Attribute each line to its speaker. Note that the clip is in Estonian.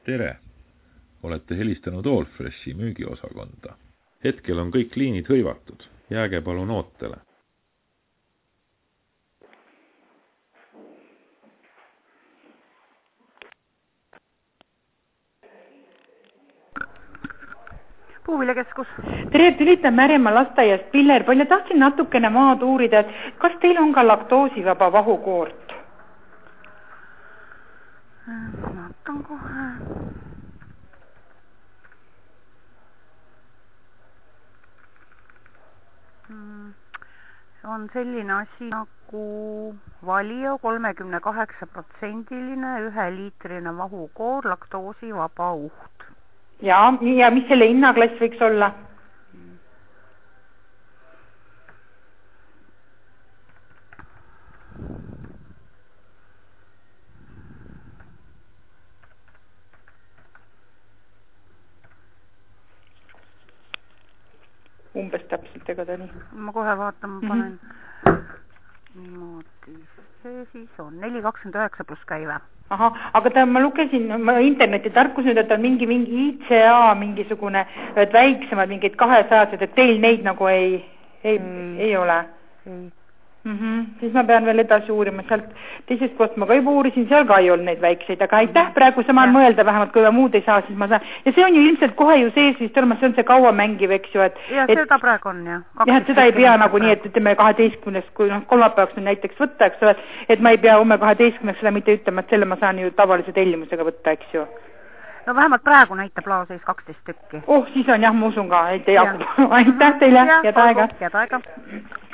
Speaker 1: Tere! Olete helistanud Allfreshi müügiosakonda. Hetkel on kõik liinid hõivatud. Jääge palun ootele.
Speaker 2: Puuviljakeskus.
Speaker 3: Tere, tülitan Märjamaa lasteaiast Pillerpool ja tahtsin natukene maad uurida, et kas teil on ka laktoosivaba vahukoort?
Speaker 2: Vaatan kohe. On selline asi nagu Valio 38%-line 1-liitrine vahukoor, laktoosivaba uht.
Speaker 3: Ja mis selle hinnaklass võiks olla? Umbes täpselt, ega ta nii.
Speaker 2: Ma kohe vaatan, ma panen niimoodi. See siis on 4,29 pluss käive.
Speaker 3: Aha, aga ma lugesin internetitarkus nüüd, et on mingi ICA mingisugune väiksemad, mingid 200, et teil neid nagu ei ole. Siis ma pean veel edasi uurima, sealt teisest kohast ma ka juba uurisin, seal ka ei olnud neid väikseid, aga aitäh, praegu samal mõelda vähemalt, kui muud ei saa, siis ma saan. Ja see on ju ilmselt kohe ju sees vist olema, see on see kaua mängiv, eks ju, et...
Speaker 2: Ja seda praegu on, jah.
Speaker 3: Jah, et seda ei pea nagu nii, et ütleme 12, kui kolmapäevaks nüüd näiteks võtta, eks ole, et ma ei pea homme 12 seda mitte ütlema, et selle ma saan ju tavalise tellimusega võtta, eks ju.
Speaker 2: No vähemalt praegu näitab laoseis 12 tükki.
Speaker 3: Siis on jah, ma usun ka, et ei hakka. Aitäh teile, head aega.
Speaker 2: Head aega.